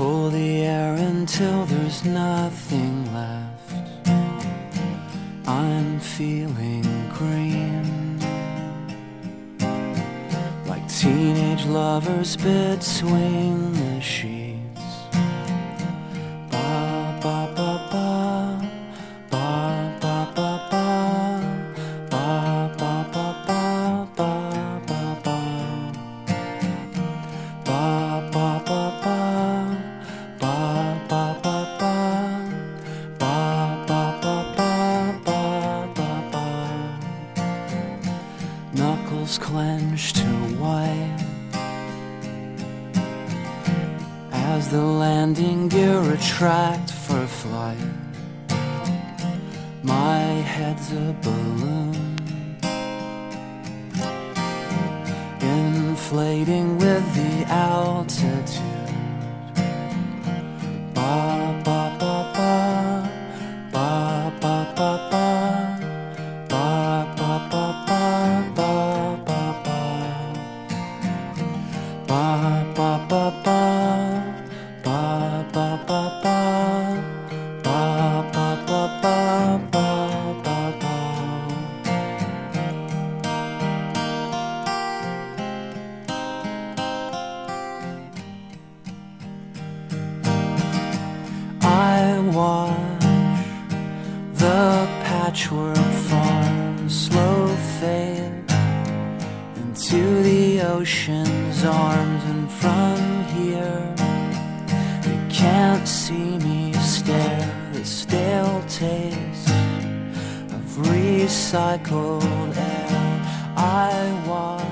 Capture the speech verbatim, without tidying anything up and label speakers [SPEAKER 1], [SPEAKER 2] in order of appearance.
[SPEAKER 1] pull the air until there's nothing left. I'm feeling green, like teenage lovers between the sheets. Ba ba ba ba, ba ba ba ba, ba ba ba ba, ba ba ba, ba ba ba ba. Knuckles clenched to white as the landing gear retract for flight. My head's a balloon, inflating with the altitude. Ba ba ba ba, ba ba ba ba, ba ba ba ba, ba ba ba, ba ba ba ba, ba ba ba ba, ba ba ba ba, ba ba ba. I watch the patchwork farm slow fade into the ocean's arms, and from here they can't see me stare. The stale taste of recycled air. I watch